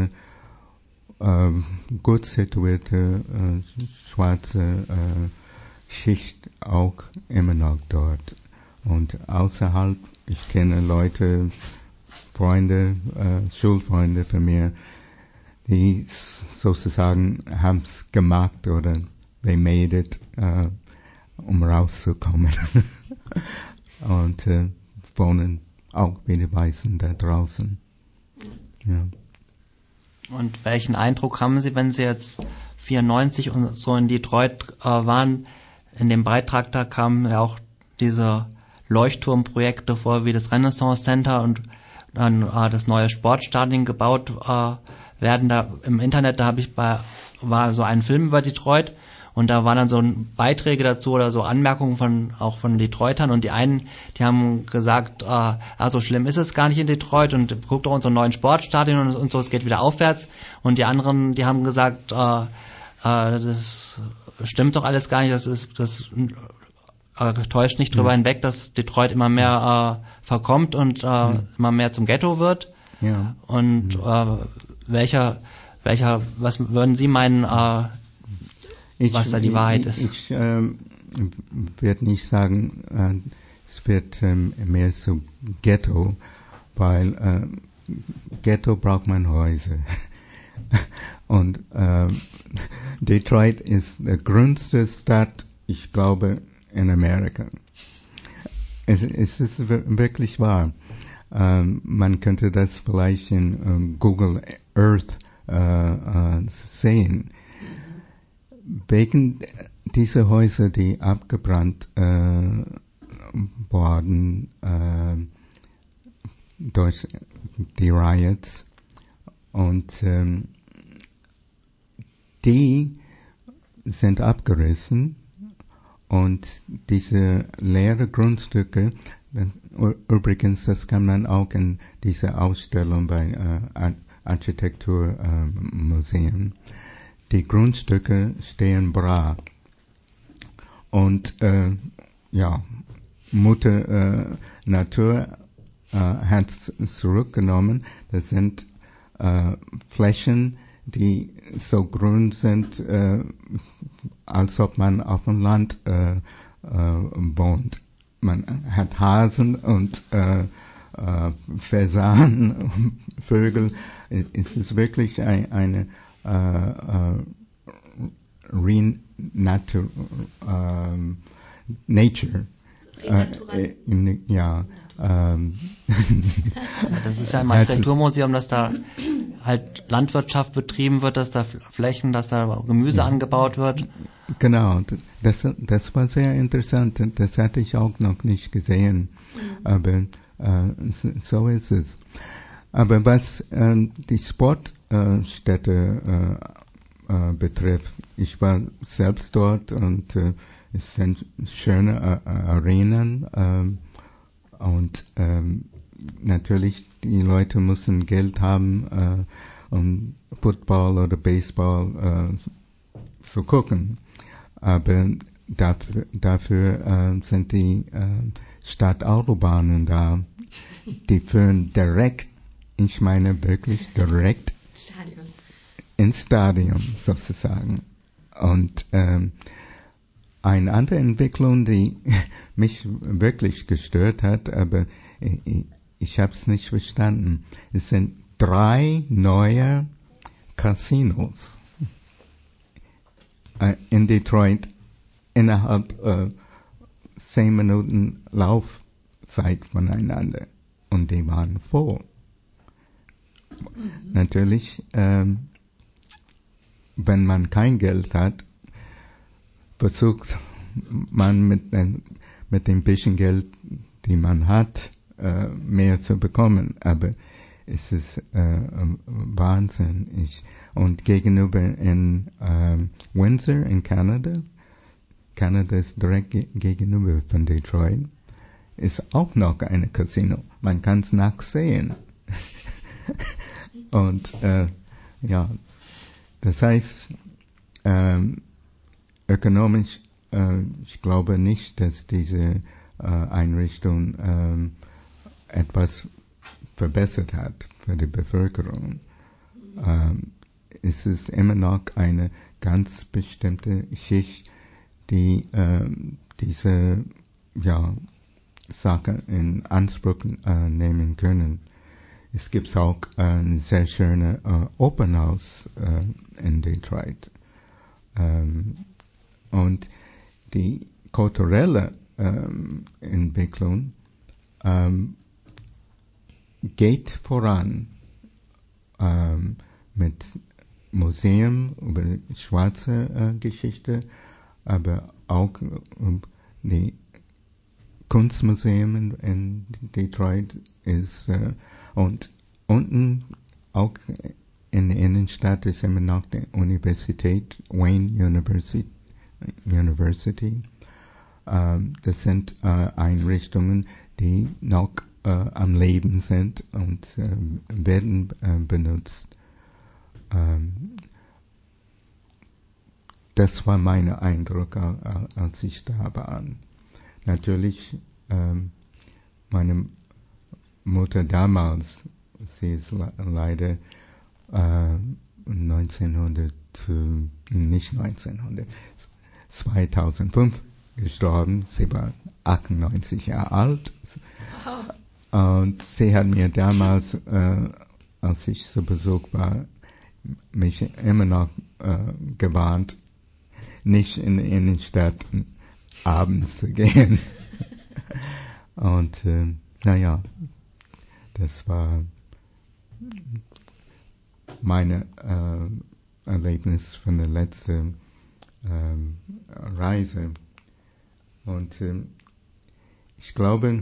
Speaker 9: gut situierte schwarze Schicht auch immer noch dort. Und außerhalb, ich kenne Leute, Freunde, Schulfreunde von mir, die sozusagen haben es gemacht oder they made it, um rauszukommen. Und wohnen auch wie die Weißen da draußen. Ja.
Speaker 3: Und welchen Eindruck haben Sie, wenn Sie jetzt 94 und so in Detroit waren? In dem Beitrag da kamen ja auch diese Leuchtturmprojekte vor, wie das Renaissance Center und dann das neue Sportstadion gebaut werden. Da im Internet, war so ein Film über Detroit und da waren dann so Beiträge dazu oder so Anmerkungen auch von Detroitern und die einen, die haben gesagt, so schlimm ist es gar nicht in Detroit und guckt doch unseren neuen Sportstadion und so, es geht wieder aufwärts. Und die anderen, die haben gesagt, das stimmt doch alles gar nicht, das täuscht nicht drüber hinweg, dass Detroit immer mehr verkommt und immer mehr zum Ghetto wird.
Speaker 9: Ja.
Speaker 3: Und was würden Sie meinen, was da die Wahrheit ist?
Speaker 9: Ich werde nicht sagen, es wird mehr so Ghetto, weil Ghetto braucht man Häuser. Und Detroit ist die größte Stadt, ich glaube, in Amerika. Es ist wirklich wahr. Man könnte das vielleicht in Google Earth sehen. Wegen dieser Häuser, die abgebrannt wurden durch die Riots und die sind abgerissen Und diese leeren Grundstücke, übrigens, das kann man auch in dieser Ausstellung bei Architekturmuseum. Die Grundstücke stehen brach. Und Mutter Natur hat zurückgenommen. Das sind Flächen, die so grün sind, als ob man auf dem Land wohnt. Man hat Hasen und Fasanen, Vögel. Es ist wirklich eine Nature.
Speaker 3: Das ist ja im Architekturmuseum, dass da halt Landwirtschaft betrieben wird, dass da Flächen, dass da Gemüse angebaut wird.
Speaker 9: Genau, das war sehr interessant. Das hatte ich auch noch nicht gesehen. Aber so ist es. Aber was die Sportstätte betrifft, ich war selbst dort und es sind schöne Arenen und natürlich die Leute müssen Geld haben, um Football oder Baseball zu gucken. Aber dafür sind die Stadtautobahnen da, die führen direkt, ich meine wirklich direkt ins Stadion sozusagen. Und eine andere Entwicklung, die mich wirklich gestört hat, aber ich habe es nicht verstanden. Es sind 3 neue Casinos in Detroit innerhalb 10 Minuten Laufzeit voneinander. Und die waren voll. Natürlich, wenn man kein Geld hat, versucht man mit dem bisschen Geld, die man hat, mehr zu bekommen. Aber es ist Wahnsinn. Und gegenüber in Windsor in Kanada ist direkt gegenüber von Detroit, ist auch noch ein Casino. Man kann es nachsehen. Und das heißt, ökonomisch, ich glaube nicht, dass diese Einrichtung etwas verbessert hat für die Bevölkerung. Es ist immer noch eine ganz bestimmte Schicht, die diese Sache in Anspruch nehmen können. Es gibt auch ein sehr schönes Open House in Detroit. Und die kulturelle Entwicklung geht voran mit Museum über schwarze Geschichte, aber auch die Kunstmuseum in Detroit ist und unten auch in der Innenstadt ist immer noch die Universität, Wayne University. Das sind Einrichtungen, die noch am Leben sind und werden benutzt. Das war mein Eindruck, als ich da war. Natürlich, meine Mutter damals, sie ist leider 2005 gestorben. Sie war 98 Jahre alt. Und sie hat mir damals, als ich zu Besuch war, mich immer noch gewarnt, nicht in die Innenstadt abends zu gehen. Und das war meine Erlebnis von der letzten Reise. Und ich glaube,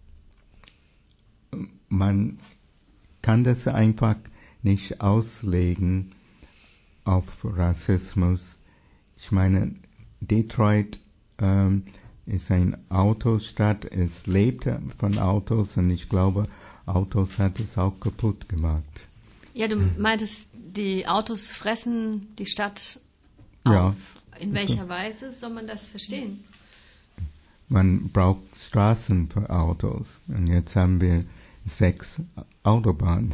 Speaker 9: man kann das einfach nicht auslegen auf Rassismus. Ich meine, Detroit ist eine Autostadt. Es lebte von Autos und ich glaube, Autos hat es auch kaputt gemacht.
Speaker 2: Ja, du meintest, die Autos fressen die Stadt auf.
Speaker 9: Ja.
Speaker 2: In welcher Weise soll man das verstehen?
Speaker 9: Man braucht Straßen für Autos und jetzt haben wir 6 Autobahnen.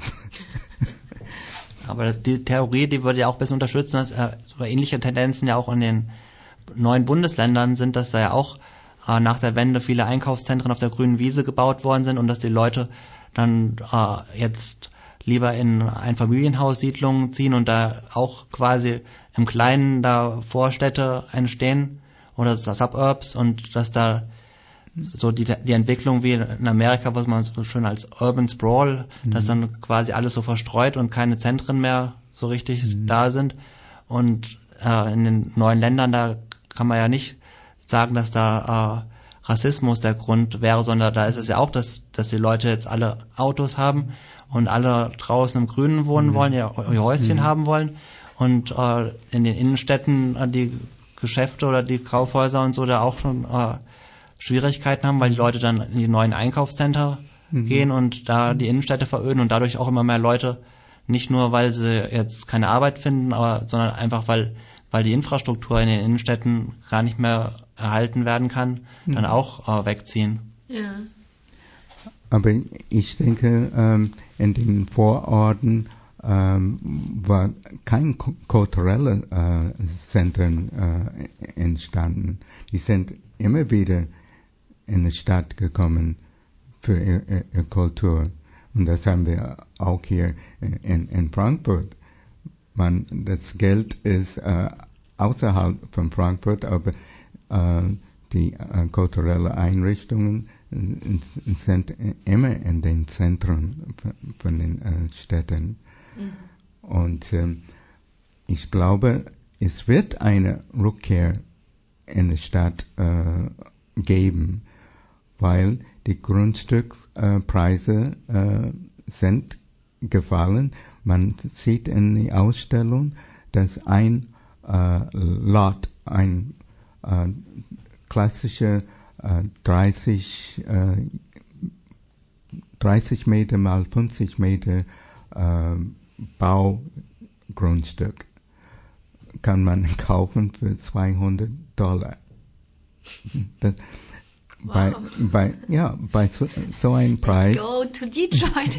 Speaker 3: Aber die Theorie, die würde ja auch ein bisschen unterstützen, dass so ähnliche Tendenzen ja auch in den neuen Bundesländern sind, dass da ja auch nach der Wende viele Einkaufszentren auf der grünen Wiese gebaut worden sind und dass die Leute dann jetzt lieber in Einfamilienhaussiedlungen ziehen und da auch quasi im Kleinen da Vorstädte entstehen oder Suburbs und dass da so die Entwicklung wie in Amerika, was man so schön als Urban Sprawl, dass dann quasi alles so verstreut und keine Zentren mehr so richtig da sind. Und in den neuen Ländern, da kann man ja nicht sagen, dass da Rassismus der Grund wäre, sondern da ist es ja auch, dass die Leute jetzt alle Autos haben und alle draußen im Grünen wohnen wollen, ihr Häuschen haben wollen. Und in den Innenstädten die Geschäfte oder die Kaufhäuser und so da auch schon Schwierigkeiten haben, weil die Leute dann in die neuen Einkaufscenter gehen und da die Innenstädte veröden und dadurch auch immer mehr Leute, nicht nur weil sie jetzt keine Arbeit finden, sondern einfach weil die Infrastruktur in den Innenstädten gar nicht mehr erhalten werden kann, dann auch wegziehen.
Speaker 2: Ja.
Speaker 9: Aber ich denke, in den Vororten war kein kulturelle Zentren entstanden. Die sind immer wieder in die Stadt gekommen für ihre Kultur. Und das haben wir auch hier in Frankfurt. Das Geld ist außerhalb von Frankfurt, aber die kulturellen Einrichtungen sind immer in den Zentren von den Städten. Und ich glaube, es wird eine Rückkehr in die Stadt geben, weil die Grundstückpreise sind gefallen. Man sieht in der Ausstellung, dass ein Lot, ein klassischer 30 Meter mal 50 Meter Baugrundstück kann man kaufen für $200. Das,
Speaker 2: Wow.
Speaker 9: bei so einem Preis
Speaker 2: Let's go to Detroit.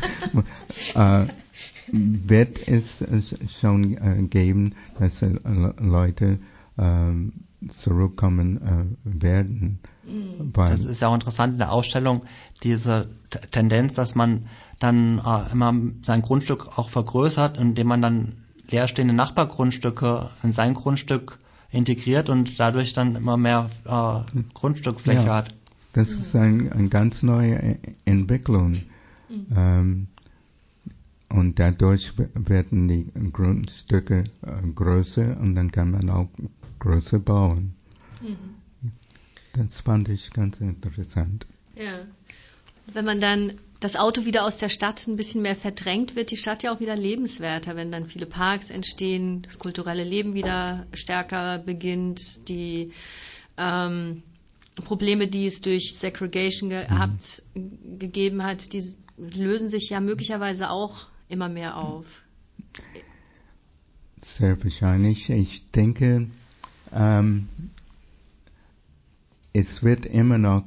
Speaker 9: wird es schon geben, dass Leute zurückkommen werden.
Speaker 3: Das ist ja auch interessant in der Ausstellung, diese Tendenz, dass man dann immer sein Grundstück auch vergrößert, indem man dann leerstehende Nachbargrundstücke in sein Grundstück integriert und dadurch dann immer mehr Grundstückfläche hat.
Speaker 9: Das ist eine ganz neue Entwicklung. Und dadurch werden die Grundstücke größer und dann kann man auch größer bauen. Das fand ich ganz interessant.
Speaker 2: Ja. Wenn man dann das Auto wieder aus der Stadt ein bisschen mehr verdrängt, wird die Stadt ja auch wieder lebenswerter, wenn dann viele Parks entstehen, das kulturelle Leben wieder stärker beginnt, die Probleme, die es durch Segregation gegeben hat, die lösen sich ja möglicherweise auch immer mehr auf.
Speaker 9: Sehr wahrscheinlich. Ich denke, es wird immer noch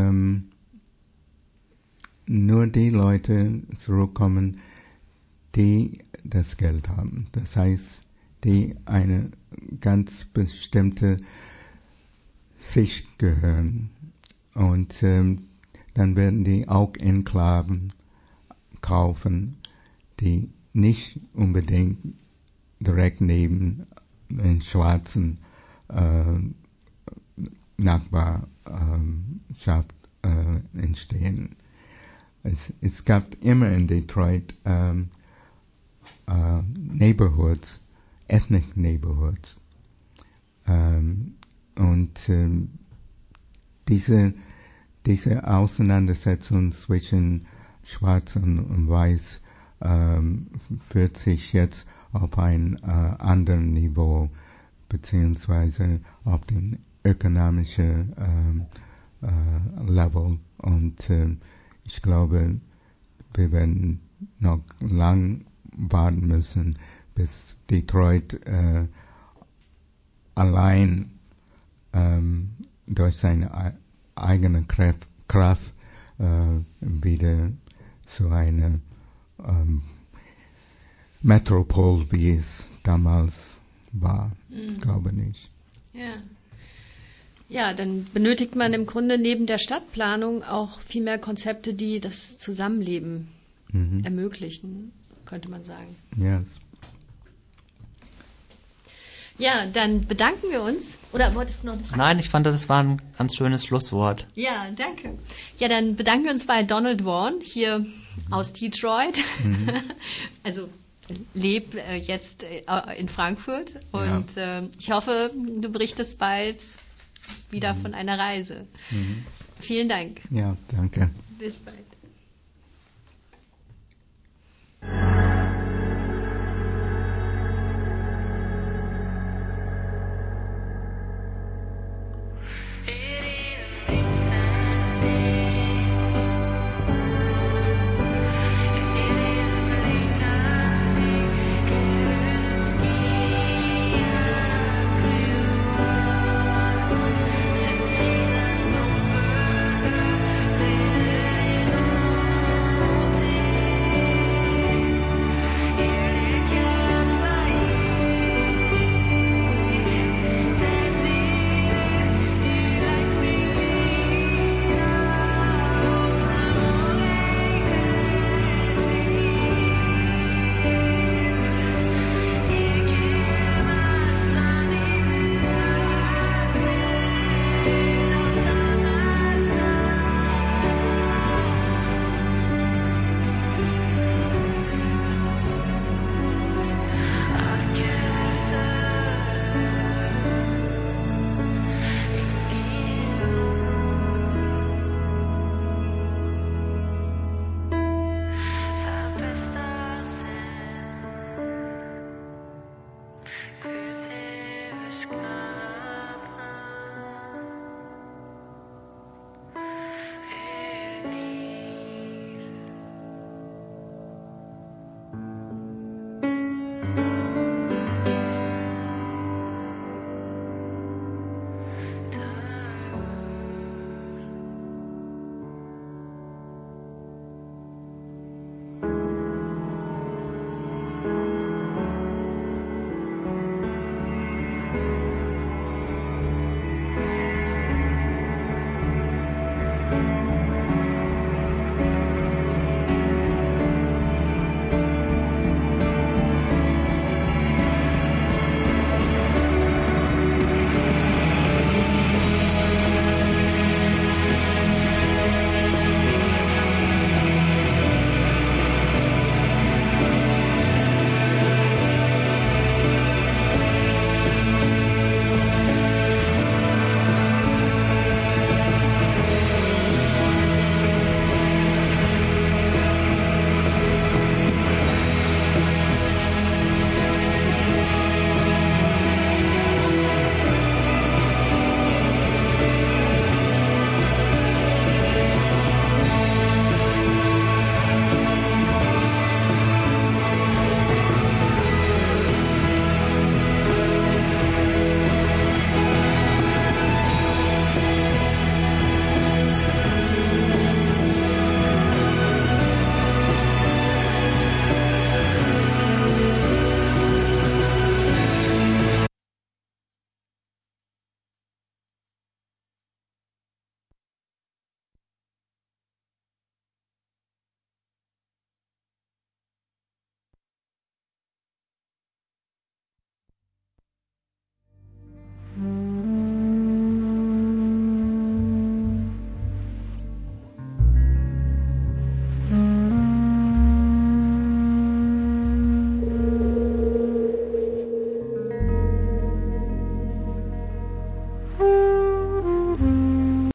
Speaker 9: nur die Leute zurückkommen, die das Geld haben. Das heißt, die eine ganz bestimmte Sicht gehören. Und dann werden die auch Enklaven kaufen, die nicht unbedingt direkt neben den schwarzen Nachbarschaft entstehen. Es gab immer in Detroit Neighborhoods, ethnic Neighborhoods. Und diese Auseinandersetzung zwischen Schwarz und Weiß führt sich jetzt auf ein anderes Niveau, beziehungsweise auf den ökonomische Level. Und ich glaube, wir werden noch lang warten müssen, bis Detroit allein durch seine eigene Kraft wieder zu einer Metropol, wie es damals war. Ich glaube nicht.
Speaker 2: Ja. Ja, dann benötigt man im Grunde neben der Stadtplanung auch viel mehr Konzepte, die das Zusammenleben ermöglichen, könnte man sagen.
Speaker 9: Yes.
Speaker 2: Ja, dann bedanken wir uns. Oder wolltest du noch eine Frage?
Speaker 3: Nein, ich fand, das war ein ganz schönes Schlusswort.
Speaker 2: Ja, danke. Ja, dann bedanken wir uns bei Donald Vaughan hier aus Detroit. Also leb jetzt in Frankfurt und ich hoffe, du berichtest bald wieder von einer Reise. Vielen Dank.
Speaker 9: Ja, danke.
Speaker 2: Bis bald.